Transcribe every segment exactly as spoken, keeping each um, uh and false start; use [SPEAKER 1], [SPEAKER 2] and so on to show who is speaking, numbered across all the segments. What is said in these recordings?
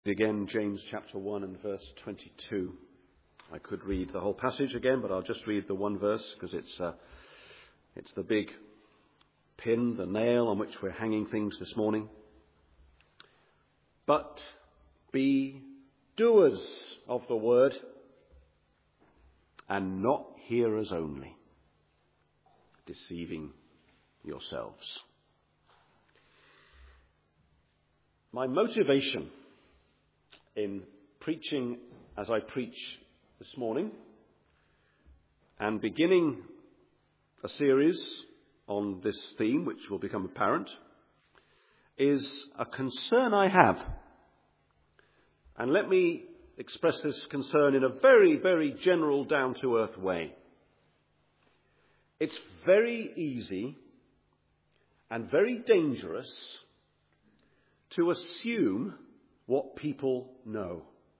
[SPEAKER 1] Again, James chapter one and verse twenty-two. I could read the whole passage again, but I'll just read the one verse because it's uh, it's the big pin, the nail on which we're hanging things this morning. But be doers of the word and not hearers only, deceiving yourselves. My motivation in preaching as I preach this morning and beginning a series on this theme, which will become apparent, is a concern I have. And let me express this concern in a very, very general, down-to-earth way. It's very easy and very dangerous to assume what people know.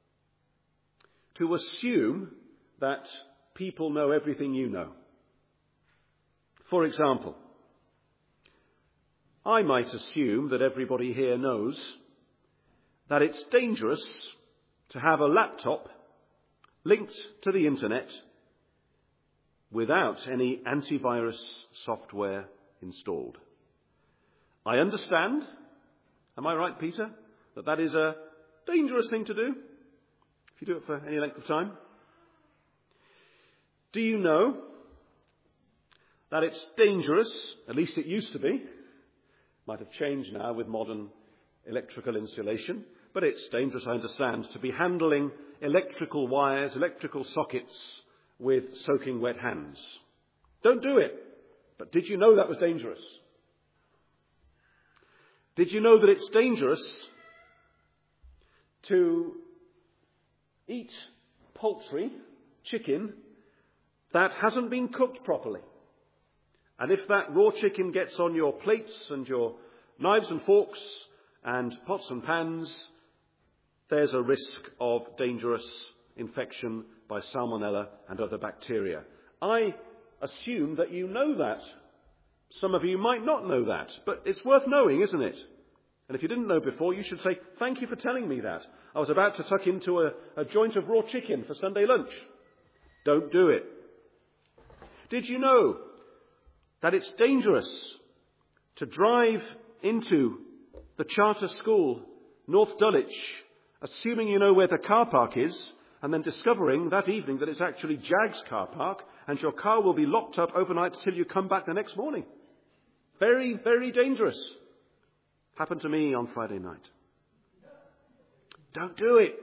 [SPEAKER 1] To assume that people know everything you know. For example, I might assume that everybody here knows that it's dangerous to have a laptop linked to the internet without any antivirus software installed. I understand, am I right, Peter, that that is a dangerous thing to do if you do it for any length of time? Do you know that it's dangerous, at least it used to be, might have changed now with modern electrical insulation, but it's dangerous, I understand, to be handling electrical wires, electrical sockets with soaking wet hands. Don't do it. But did you know that was dangerous? Did you know that it's dangerous to eat poultry, chicken, that hasn't been cooked properly? And if that raw chicken gets on your plates and your knives and forks and pots and pans, there's a risk of dangerous infection by salmonella and other bacteria. I assume that you know that. Some of you might not know that, but it's worth knowing, isn't it? And if you didn't know before, you should say, thank you for telling me that. I was about to tuck into a, a joint of raw chicken for Sunday lunch. Don't do it. Did you know that it's dangerous to drive into the charter school, North Dulwich, assuming you know where the car park is, and then discovering that evening that it's actually Jag's car park, and your car will be locked up overnight until you come back the next morning? Very, very dangerous. Happened to me on Friday night. Don't do it.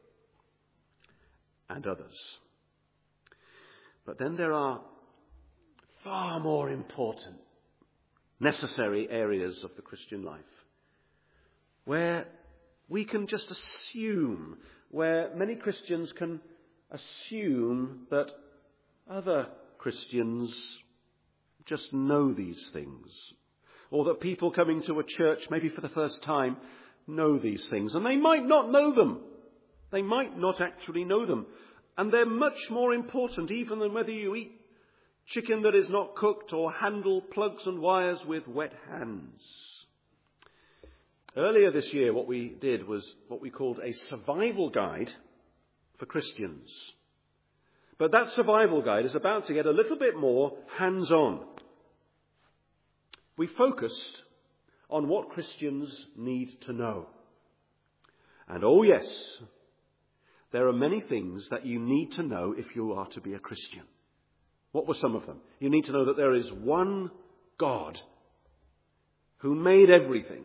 [SPEAKER 1] And others. But then there are far more important, necessary areas of the Christian life where we can just assume, where many Christians can assume that other Christians just know these things, or that people coming to a church, maybe for the first time, know these things. And they might not know them. They might not actually know them. And they're much more important even than whether you eat chicken that is not cooked or handle plugs and wires with wet hands. Earlier this year, what we did was what we called a survival guide for Christians. But that survival guide is about to get a little bit more hands-on. We focused on what Christians need to know. And oh yes, there are many things that you need to know if you are to be a Christian. What were some of them? You need to know that there is one God who made everything.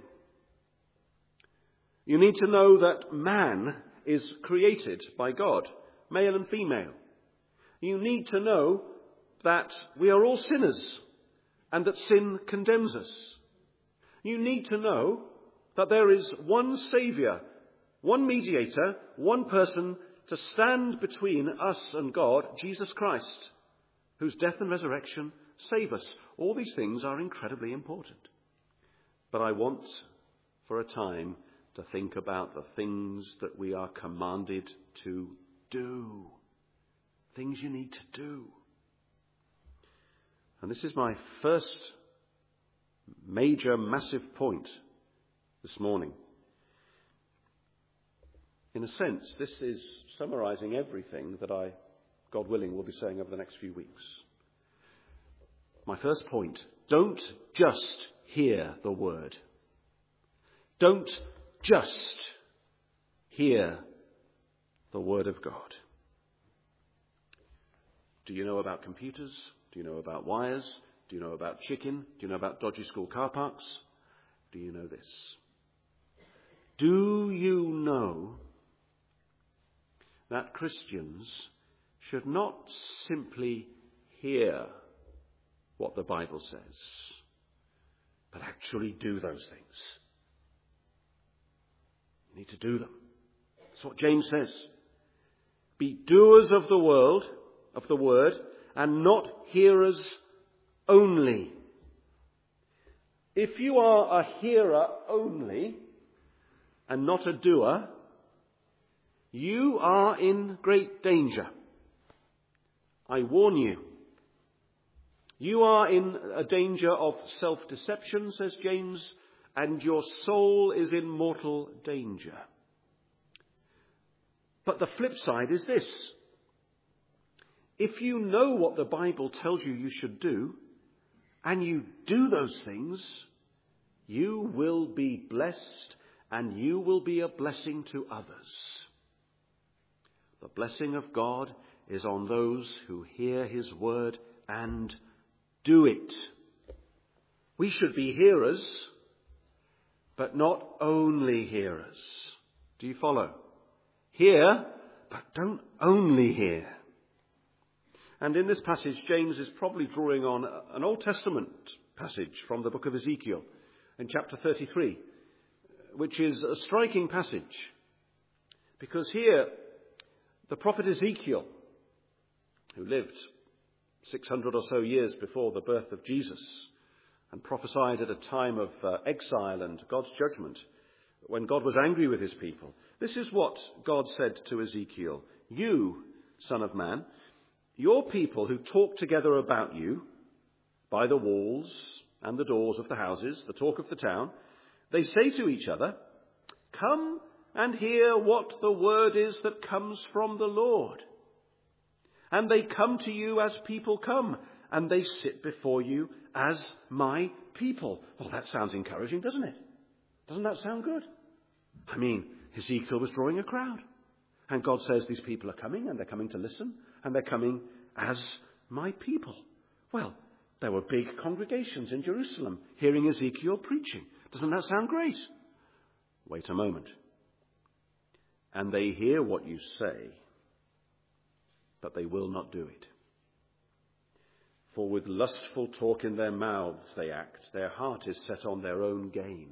[SPEAKER 1] You need to know that man is created by God, male and female. You need to know that we are all sinners and that sin condemns us. You need to know that there is one Saviour, one mediator, one person to stand between us and God, Jesus Christ, whose death and resurrection save us. All these things are incredibly important. But I want, for a time, to think about the things that we are commanded to do. Things you need to do. And this is my first major, massive point this morning. In a sense, this is summarizing everything that I, God willing, will be saying over the next few weeks. My first point, don't just hear the word. Don't just hear the word of God. Do you know about computers? Do you know about wires? Do you know about chicken? Do you know about dodgy school car parks? Do you know this? Do you know that Christians should not simply hear what the Bible says, but actually do those things? You need to do them. That's what James says. Be doers of the world, of the word, and not hearers only. If you are a hearer only and not a doer, you are in great danger. I warn you. You are in a danger of self-deception, says James, and your soul is in mortal danger. But the flip side is this. If you know what the Bible tells you you should do, and you do those things, you will be blessed and you will be a blessing to others. The blessing of God is on those who hear his word and do it. We should be hearers, but not only hearers. Do you follow? Hear, but don't only hear. And in this passage, James is probably drawing on an Old Testament passage from the book of Ezekiel in chapter thirty-three, which is a striking passage. Because here, the prophet Ezekiel, who lived six hundred or so years before the birth of Jesus and prophesied at a time of uh, exile and God's judgment, when God was angry with his people, this is what God said to Ezekiel. You, son of man, your people who talk together about you by the walls and the doors of the houses, the talk of the town, they say to each other, come and hear what the word is that comes from the Lord. And they come to you as people come, and they sit before you as my people. Well, that sounds encouraging, doesn't it? Doesn't that sound good? I mean, Ezekiel was drawing a crowd. And God says these people are coming, and they're coming to listen, and they're coming as my people. Well, there were big congregations in Jerusalem hearing Ezekiel preaching. Doesn't that sound great? Wait a moment. And they hear what you say, but they will not do it. For with lustful talk in their mouths they act. Their heart is set on their own gain.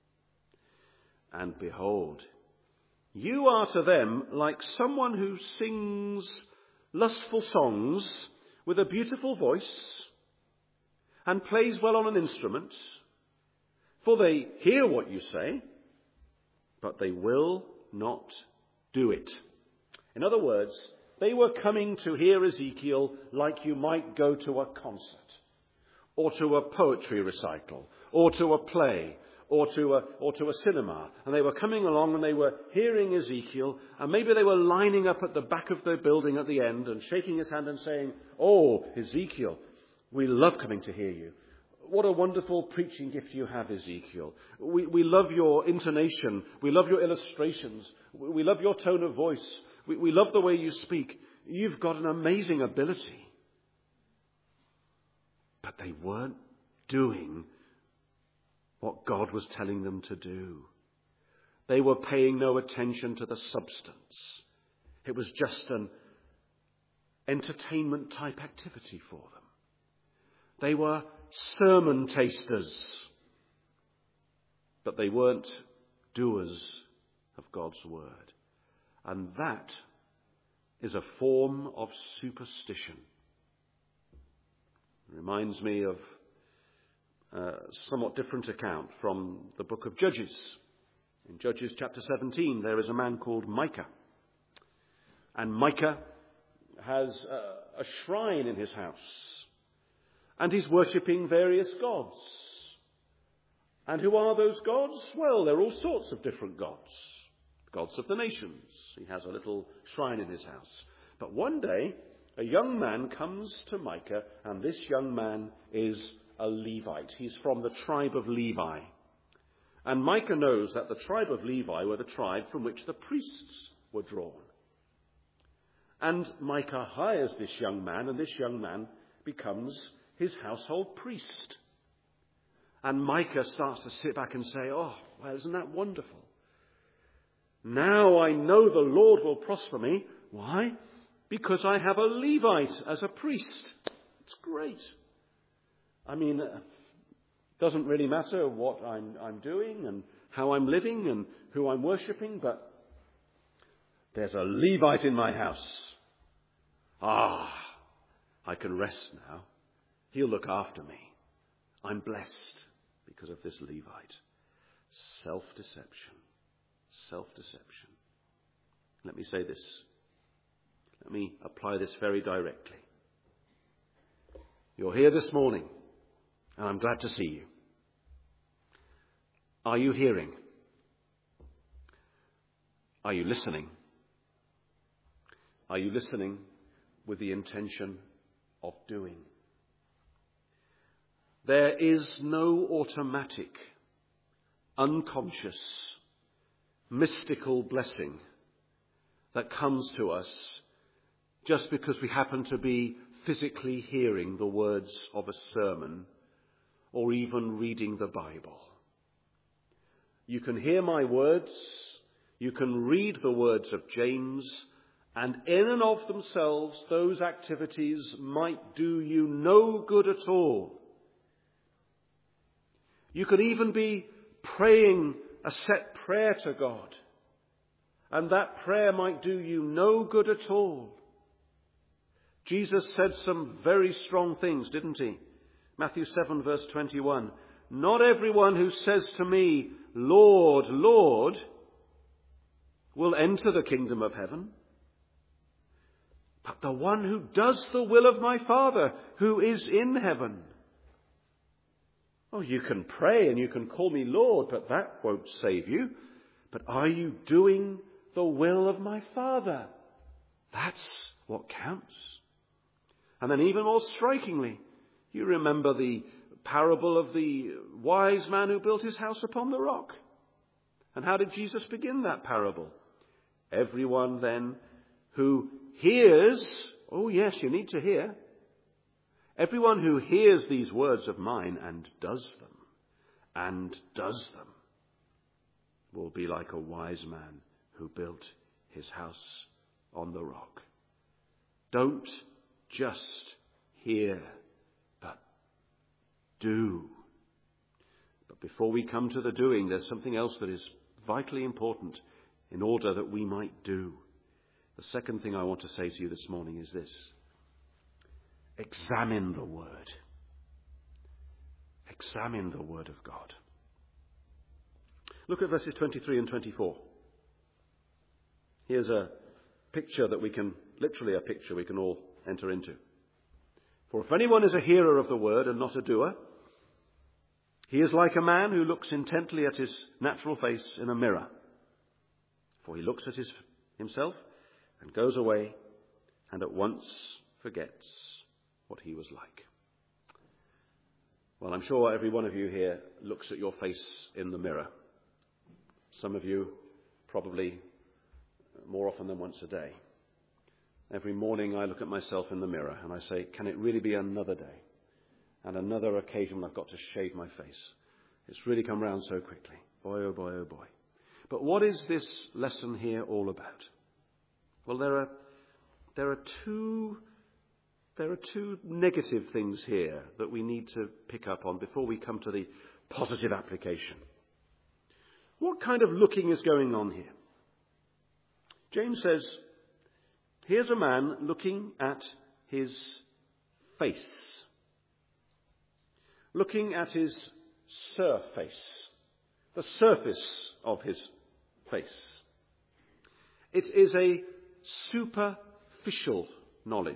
[SPEAKER 1] And behold, you are to them like someone who sings lustful songs with a beautiful voice and plays well on an instrument. For they hear what you say, but they will not do it. In other words, they were coming to hear Ezekiel like you might go to a concert, or to a poetry recital, or to a play, or to a, or to a cinema. And they were coming along and they were hearing Ezekiel, and maybe they were lining up at the back of the building at the end and shaking his hand and saying, oh, Ezekiel, we love coming to hear you. What a wonderful preaching gift you have, Ezekiel. We, we love your intonation. We love your illustrations. We, we love your tone of voice. We, we love the way you speak. You've got an amazing ability. But they weren't doing what God was telling them to do. They were paying no attention to the substance. It was just an entertainment type activity for them. They were sermon tasters, but they weren't doers of God's word. And that is a form of superstition. It reminds me of a somewhat different account from the book of Judges. In Judges chapter seventeen, there is a man called Micah. And Micah has a, a shrine in his house. And he's worshipping various gods. And who are those gods? Well, they're all sorts of different gods. gods of the nations. He has a little shrine in his house. But one day, a young man comes to Micah, and this young man is a Levite. He's from the tribe of Levi. And Micah knows that the tribe of Levi were the tribe from which the priests were drawn. And Micah hires this young man, and this young man becomes his household priest. And Micah starts to sit back and say, oh, well, isn't that wonderful? Now I know the Lord will prosper me. Why? Because I have a Levite as a priest. It's great. I mean, it doesn't really matter what I'm, I'm doing and how I'm living and who I'm worshipping, but there's a Levite in my house. Ah, I can rest now. He'll look after me. I'm blessed because of this Levite. Self-deception. Self-deception. Let me say this. Let me apply this very directly. You're here this morning, and I'm glad to see you. Are you hearing? Are you listening? Are you listening with the intention of doing? There is no automatic, unconscious, mystical blessing that comes to us just because we happen to be physically hearing the words of a sermon or even reading the Bible. You can hear my words, you can read the words of James, and in and of themselves those activities might do you no good at all. You could even be praying a set prayer to God, and that prayer might do you no good at all. Jesus said some very strong things, didn't he? Matthew seven verse twenty-one. Not everyone who says to me, Lord, Lord, will enter the kingdom of heaven, but the one who does the will of my Father who is in heaven. Oh, you can pray and you can call me Lord, but that won't save you. But are you doing the will of my Father? That's what counts. And then even more strikingly, you remember the parable of the wise man who built his house upon the rock. And how did Jesus begin that parable? Everyone then who hears, oh yes, you need to hear. Everyone who hears these words of mine and does them, and does them, will be like a wise man who built his house on the rock. Don't just hear, but do. But before we come to the doing, there's something else that is vitally important in order that we might do. The second thing I want to say to you this morning is this. Examine the Word. Examine the Word of God. Look at verses twenty-three and twenty-four. Here's a picture that we can, literally a picture we can all enter into. For if anyone is a hearer of the word and not a doer, he is like a man who looks intently at his natural face in a mirror. For he looks at his, himself and goes away and at once forgets what he was like. Well, I'm sure every one of you here looks at your face in the mirror. Some of you probably more often than once a day. Every morning I look at myself in the mirror and I say, can it really be another day and another occasion when I've got to shave my face? It's really come round so quickly. Boy, oh boy, oh boy. But what is this lesson here all about? Well, there are there are two there are two negative things here that we need to pick up on before we come to the positive application. What kind of looking is going on here? James says, here's a man looking at his face, looking at his surface, the surface of his face. It is a superficial knowledge.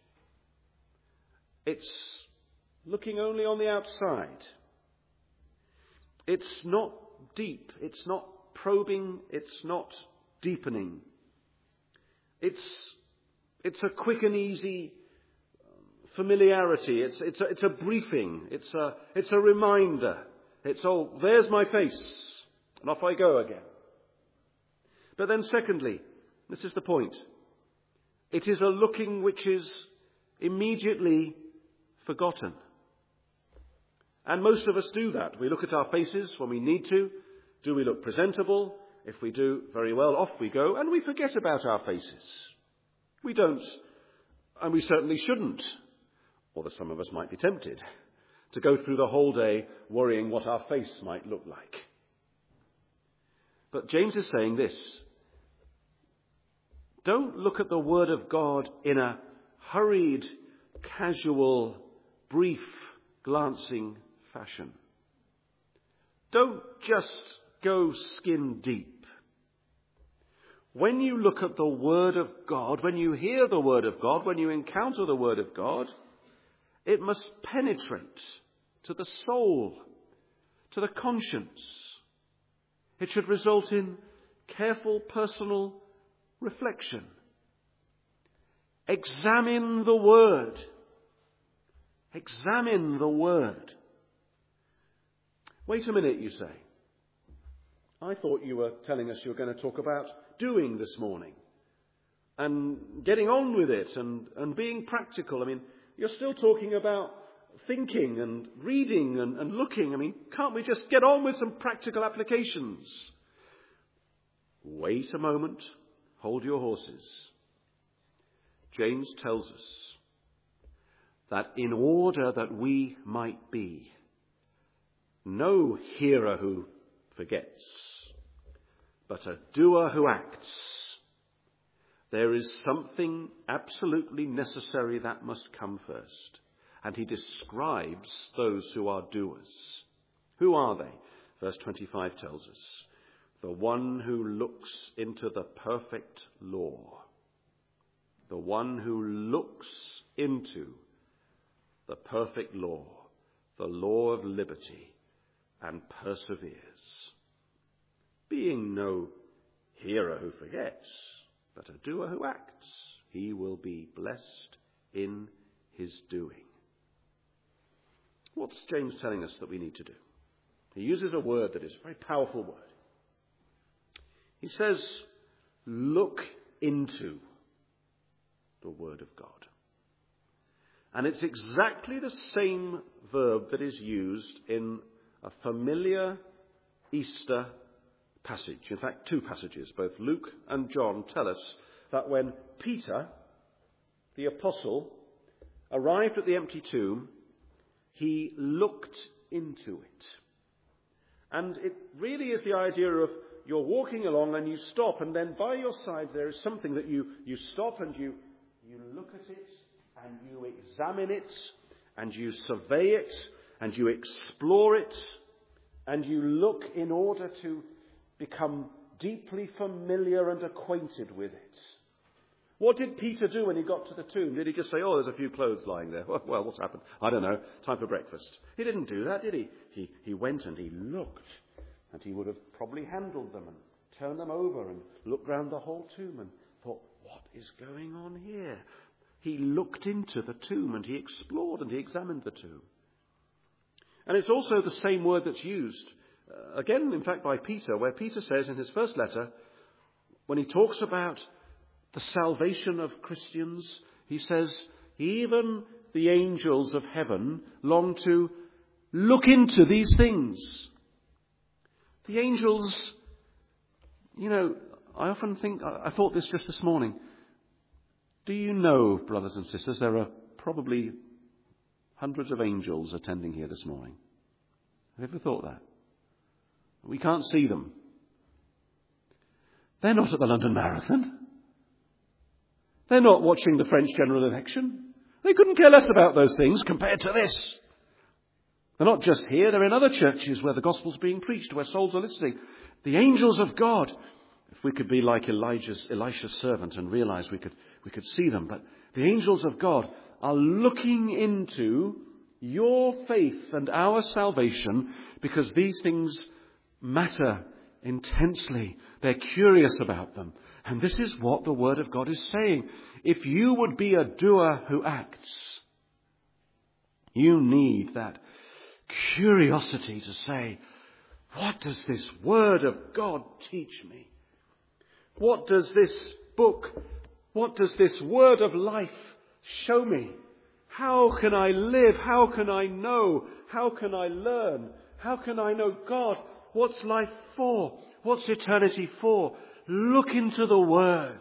[SPEAKER 1] It's looking only on the outside. It's not deep. It's not probing. It's not deepening. It's, it's a quick and easy familiarity. It's, it's, a, it's a briefing. It's a, it's a reminder. It's, oh, there's my face, and off I go again. But then secondly, this is the point, it is a looking which is immediately forgotten. And most of us do that. We look at our faces when we need to. Do we look presentable? If we do, very well, off we go, and we forget about our faces. We don't, and we certainly shouldn't, although some of us might be tempted, to go through the whole day worrying what our face might look like. But James is saying this: don't look at the Word of God in a hurried, casual, brief, glancing fashion. Don't just go skin deep. When you look at the Word of God, when you hear the Word of God, when you encounter the Word of God, it must penetrate to the soul, to the conscience. It should result in careful personal reflection. Examine the Word. Examine the Word. Wait a minute, you say. I thought you were telling us you were going to talk about doing this morning and getting on with it and, and being practical. I mean, you're still talking about thinking and reading and, and looking. I mean, can't we just get on with some practical applications? Wait a moment. Hold your horses. James tells us that in order that we might be no hearer who forgets, but a doer who acts, there is something absolutely necessary that must come first. And he describes those who are doers. Who are they? Verse twenty-five tells us, the one who looks into the perfect law. The one who looks into the perfect law, the law of liberty, and perseveres. Being no hearer who forgets, but a doer who acts, he will be blessed in his doing. What's James telling us that we need to do? He uses a word that is a very powerful word. He says, look into the Word of God. And it's exactly the same verb that is used in a familiar Easter passage. In fact, two passages. Both Luke and John tell us that when Peter, the apostle, arrived at the empty tomb, he looked into it. And it really is the idea of you're walking along and you stop, and then by your side there is something that you, you stop and you, you look at it and you examine it and you survey it and you explore it and you look in order to become deeply familiar and acquainted with it. What did Peter do when he got to the tomb? Did he just say, oh, there's a few clothes lying there? Well, what's happened? I don't know. Time for breakfast. He didn't do that, did he? He, he went and he looked. And he would have probably handled them and turned them over and looked round the whole tomb and thought, what is going on here? He looked into the tomb and he explored and he examined the tomb. And it's also the same word that's used, uh, again, in fact, by Peter, where Peter says in his first letter, when he talks about the salvation of Christians, he says, even the angels of heaven long to look into these things. The angels, you know, I often think, I thought this just this morning. Do you know, brothers and sisters, there are probably hundreds of angels attending here this morning? Have you ever thought that? We can't see them. They're not at the London Marathon. They're not watching the French general election. They couldn't care less about those things compared to this. They're not just here, they're in other churches where the gospel's being preached, where souls are listening. The angels of God, if we could be like Elijah's, Elisha's servant and realize we could, we could see them, but the angels of God are looking into your faith and our salvation because these things matter intensely. They're curious about them. And this is what the Word of God is saying. If you would be a doer who acts, you need that curiosity to say, what does this Word of God teach me? What does this book, what does this word of life show me? How can I live? How can I know? How can I learn? How can I know God? What's life for? What's eternity for? Look into the Word.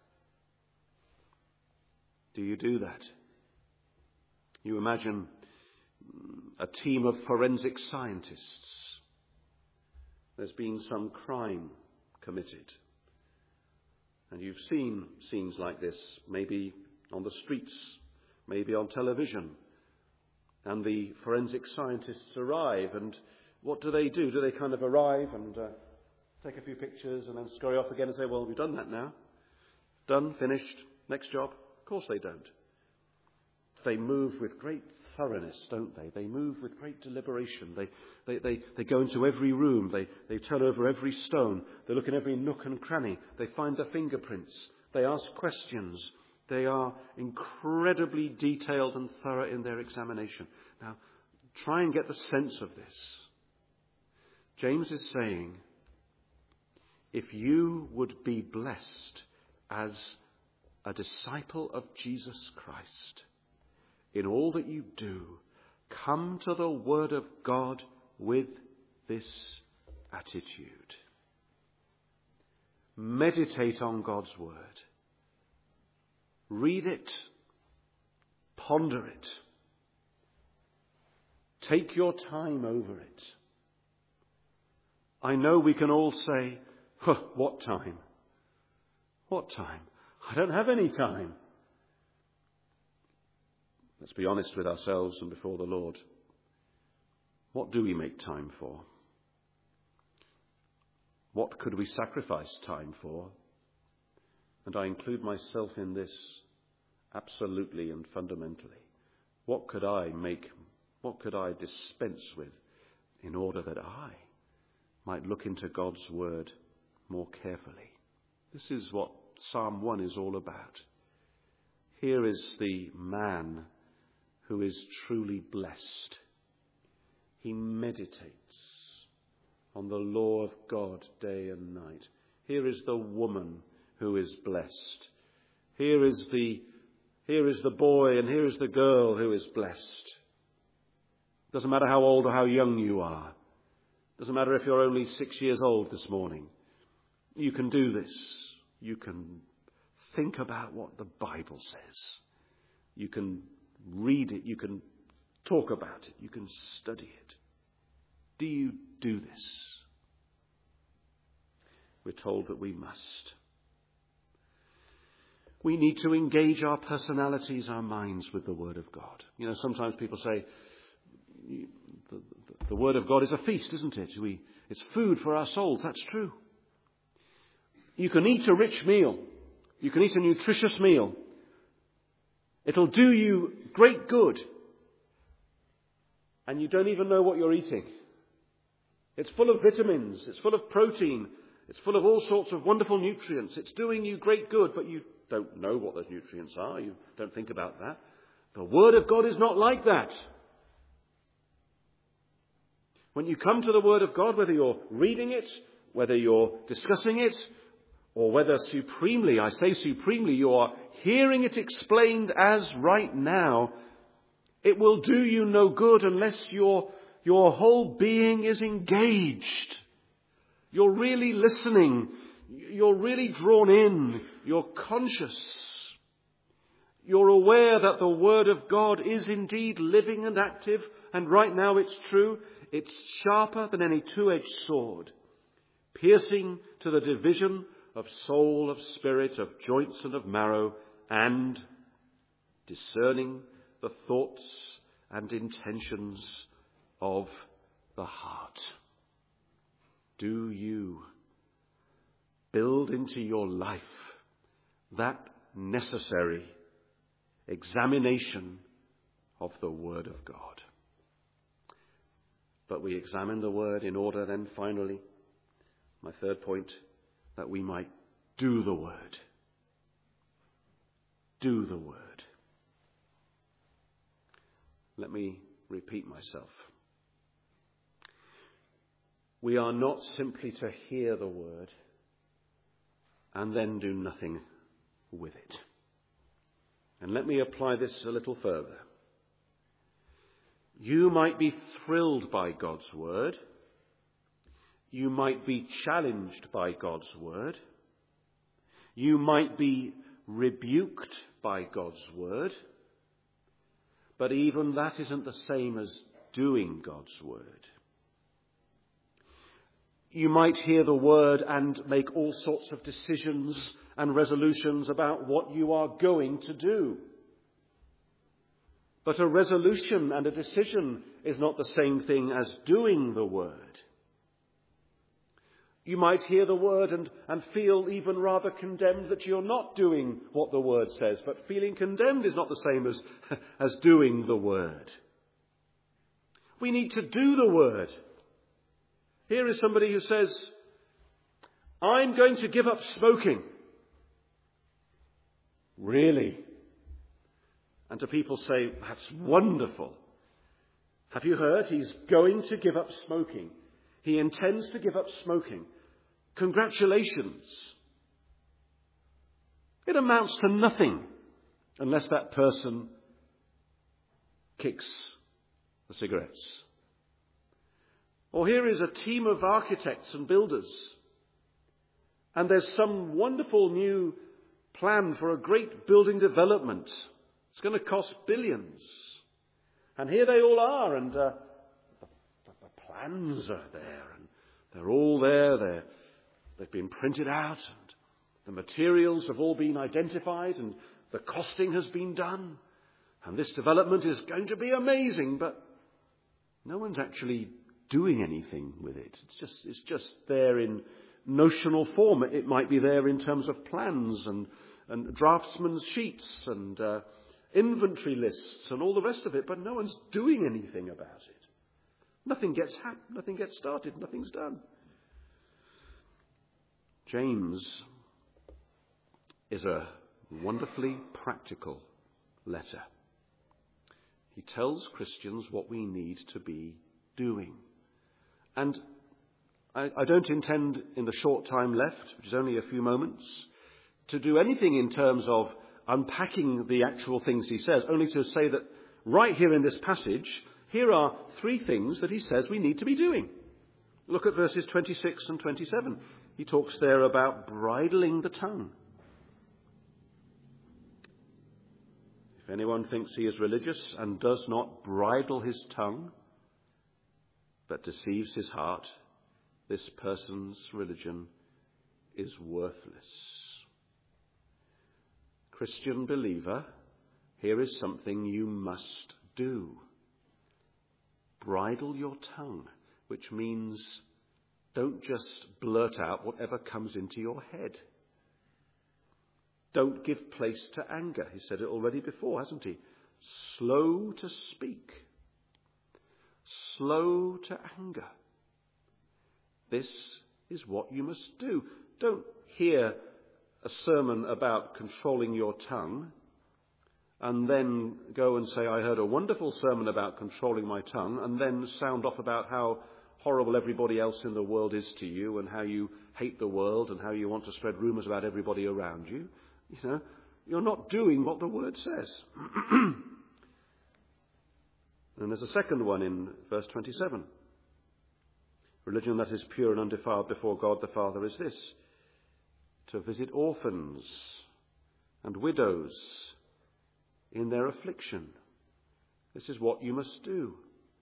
[SPEAKER 1] Do you do that? You imagine a team of forensic scientists. There's been some crime committed. And you've seen scenes like this, maybe on the streets, maybe on television. And the forensic scientists arrive, and what do they do? Do they kind of arrive and uh, take a few pictures and then scurry off again and say, well, we've done that now. Done, finished, next job? Of course they don't. They move with great thoroughness, don't they? They move with great deliberation. They, they, they, they go into every room. They, they turn over every stone. They look in every nook and cranny. They find the fingerprints. They ask questions. They are incredibly detailed and thorough in their examination. Now, try and get the sense of this. James is saying, if you would be blessed as a disciple of Jesus Christ, in all that you do, come to the Word of God with this attitude. Meditate on God's Word. Read it. Ponder it. Take your time over it. I know we can all say, huh, what time? What time? I don't have any time. Let's be honest with ourselves and before the Lord. What do we make time for? What could we sacrifice time for? And I include myself in this absolutely and fundamentally. What could I make, what could I dispense with in order that I might look into God's Word more carefully? This is what Psalm one is all about. Here is the man who is truly blessed. He meditates on the law of God day and night. Here is the woman who is blessed. Here is the, here is the boy and here is the girl who is blessed. Doesn't matter how old or how young you are. Doesn't matter if you're only six years old this morning. You can do this. You can think about what the Bible says. You can read it. You can talk about it. You can study it. Do you do this? We're told that we must. We need to engage our personalities, our minds with the Word of God. You know, sometimes people say, the, the, the Word of God is a feast, isn't it? We, it's food for our souls. That's true. You can eat a rich meal. You can eat a nutritious meal. It'll do you great good. And you don't even know what you're eating. It's full of vitamins. It's full of protein. It's full of all sorts of wonderful nutrients. It's doing you great good, but you don't know what those nutrients are. You don't think about that. The Word of God is not like that. When you come to the Word of God, whether you're reading it, whether you're discussing it, or whether supremely, I say supremely, you are hearing it explained as right now, it will do you no good unless your, your whole being is engaged. You're really listening. You're really drawn in. You're conscious. You're aware that the Word of God is indeed living and active. And right now it's true. It's sharper than any two-edged sword, piercing to the division of soul, of spirit, of joints and of marrow, and discerning the thoughts and intentions of the heart. Do you build into your life that necessary examination of the Word of God? But we examine the Word in order then finally My third point, that we might do the word. Do the word. Let me repeat myself. We are not simply to hear the word and then do nothing with it. And let me apply this a little further. You might be thrilled by God's word. You might be challenged by God's word. You might be rebuked by God's word. But even that isn't the same as doing God's word. You might hear the word and make all sorts of decisions and resolutions about what you are going to do. But a resolution and a decision is not the same thing as doing the word. You might hear the word and, and feel even rather condemned that you're not doing what the word says. But feeling condemned is not the same as, as doing the word. We need to do the word. Here is somebody who says, I'm going to give up smoking. Really? And to people say, that's wonderful. Have you heard? He's going to give up smoking. He intends to give up smoking. Congratulations. It amounts to nothing unless that person kicks the cigarettes. Or here is a team of architects and builders, and there's some wonderful new plan for a great building development. It's going to cost billions. And here they all are, and uh, the, the plans are there, and they're all there. They're, they've been printed out, and the materials have all been identified, and the costing has been done. And this development is going to be amazing, but no one's actually doing anything with it. It's just, it's just there in notional form. It might be there in terms of plans and, and draftsman's sheets and uh, inventory lists and all the rest of it, but no one's doing anything about it. Nothing gets hap- nothing gets started, nothing's done. James is a wonderfully practical letter. He tells Christians what we need to be doing. And I, I don't intend, in the short time left, which is only a few moments, to do anything in terms of unpacking the actual things he says, only to say that right here in this passage, here are three things that he says we need to be doing. Look at verses twenty-six and twenty-seven. He talks there about bridling the tongue. If anyone thinks he is religious and does not bridle his tongue, but deceives his heart, this person's religion is worthless. Christian believer, here is something you must do. Bridle your tongue, which means don't just blurt out whatever comes into your head. Don't give place to anger. He said it already before, hasn't he? Slow to speak. Slow to anger. This is what you must do. Don't hear a sermon about controlling your tongue and then go and say, I heard a wonderful sermon about controlling my tongue, and then sound off about how horrible everybody else in the world is to you and how you hate the world and how you want to spread rumours about everybody around you. You know, you're not doing what the word says. And there's a second one in verse twenty-seven. Religion that is pure and undefiled before God the Father is this: to visit orphans and widows in their affliction. This is what you must do.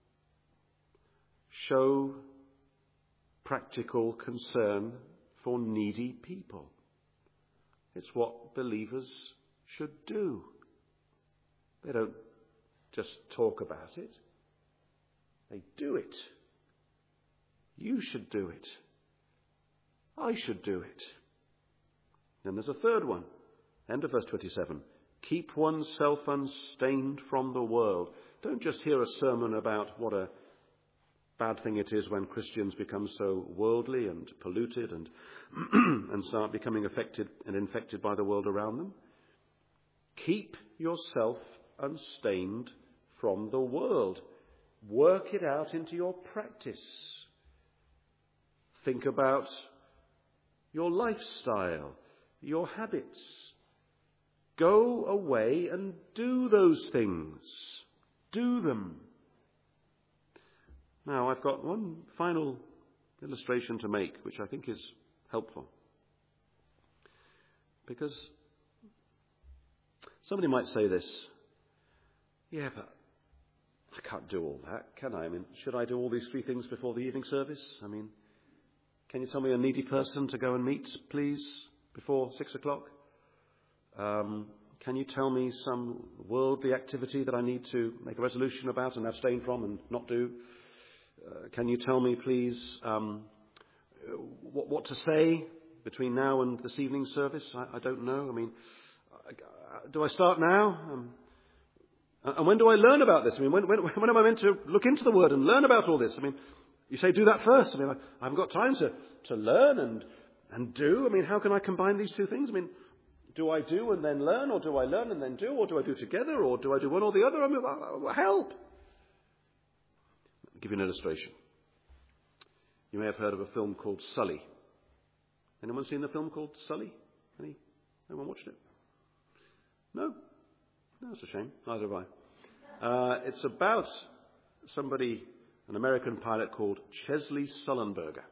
[SPEAKER 1] Show practical concern for needy people. It's what believers should do. They don't just talk about it. They do it. You should do it. I should do it. Then there's a third one. End of verse twenty-seven. Keep oneself unstained from the world. Don't just hear a sermon about what a bad thing it is when Christians become so worldly and polluted and, and start becoming affected and infected by the world around them. Keep yourself unstained from the world. Work it out into your practice. Think about your lifestyle, your habits. Go away and do those things. Do them. Now, I've got one final illustration to make, which I think is helpful. Because somebody might say this, yeah, but I can't do all that, can I? I mean, should I do all these three things before the evening service? I mean, can you tell me a needy person to go and meet, please, before six o'clock? Um, can you tell me some worldly activity that I need to make a resolution about and abstain from and not do? Uh, can you tell me, please, um, what, what to say between now and this evening service? I, I don't know. I mean, uh, do I start now? Um, and when do I learn about this? I mean, when, when, when am I meant to look into the Word and learn about all this? I mean, you say do that first. I mean, I, I haven't got time to, to learn and, and do. I mean, how can I combine these two things? I mean, do I do and then learn, or do I learn and then do, or do I do together, or do I do one or the other? I mean, help! I'll give you an illustration. You may have heard of a film called Sully. Anyone seen the film called Sully? Any? Anyone watched it? No? No, that's a shame. Neither have I. Uh, it's about somebody, an American pilot called Chesley Sullenberger.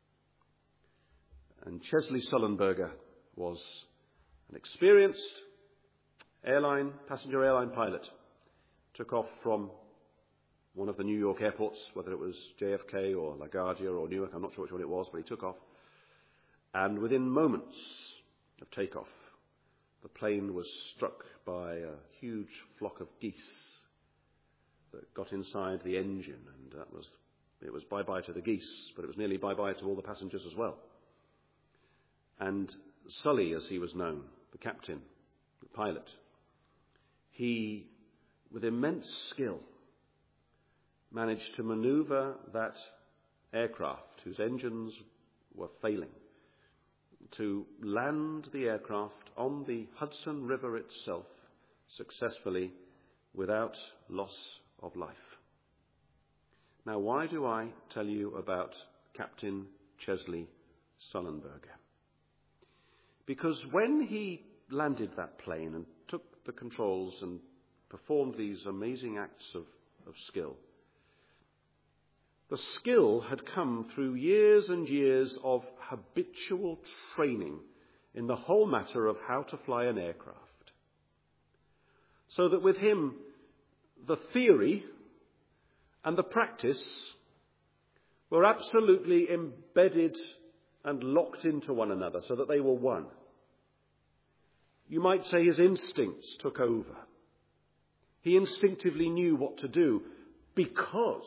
[SPEAKER 1] And Chesley Sullenberger was an experienced airline, passenger airline pilot. Took off from one of the New York airports, whether it was J F K or LaGuardia or Newark, I'm not sure which one it was, but he took off. And within moments of takeoff, the plane was struck by a huge flock of geese that got inside the engine, and that was it was bye-bye to the geese, but it was nearly bye-bye to all the passengers as well. And Sully, as he was known, the captain, the pilot, he, with immense skill, managed to maneuver that aircraft, whose engines were failing, to land the aircraft on the Hudson River itself successfully without loss of life. Now, why do I tell you about Captain Chesley Sullenberger? Because when he landed that plane and took the controls and performed these amazing acts of, of skill, the skill had come through years and years of habitual training in the whole matter of how to fly an aircraft. So that with him, the theory and the practice were absolutely embedded and locked into one another, so that they were one. You might say his instincts took over. He instinctively knew what to do because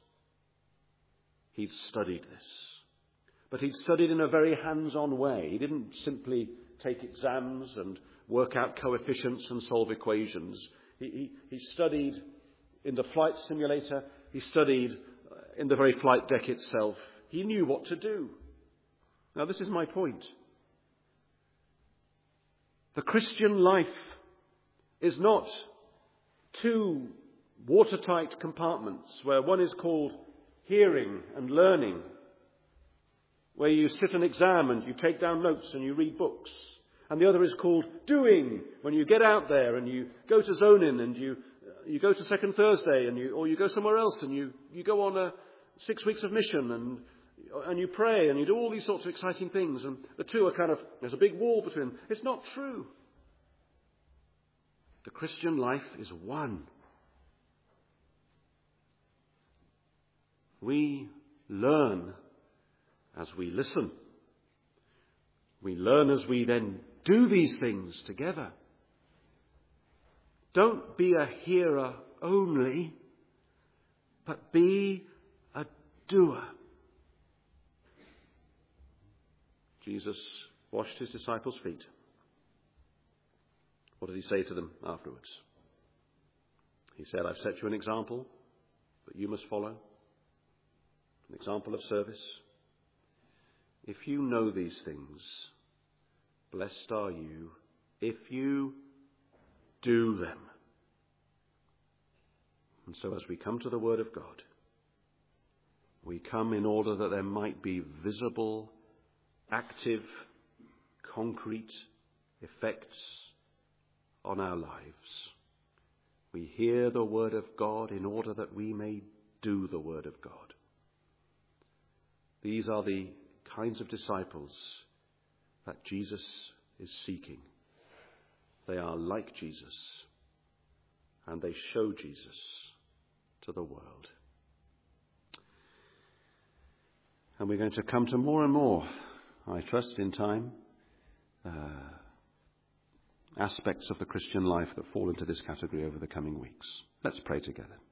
[SPEAKER 1] he'd studied this. But he'd studied in a very hands-on way. He didn't simply take exams and work out coefficients and solve equations. He, he, he studied in the flight simulator. He studied in the very flight deck itself. He knew what to do. Now, this is my point. The Christian life is not two watertight compartments where one is called hearing and learning, where you sit an exam and you take down notes and you read books, and the other is called doing, when you get out there and you go to Zonin and you you go to Second Thursday and you or you go somewhere else and you, you go on a six weeks of mission and and you pray and you do all these sorts of exciting things, and the two are kind of, there's a big wall between them. It's not true. The Christian life is one. We learn as we listen. We learn as we then do these things together. Don't be a hearer only, but be a doer. Jesus washed his disciples' feet. What did he say to them afterwards? He said, I've set you an example that you must follow. an example of service. If you know these things, blessed are you if you do them. And so as we come to the Word of God, we come in order that there might be visible, active, concrete effects on our lives. We hear the Word of God in order that we may do the Word of God. These are the kinds of disciples that Jesus is seeking. They are like Jesus, and they show Jesus to the world. And we're going to come to more and more, I trust, in time, uh, aspects of the Christian life that fall into this category over the coming weeks. Let's pray together.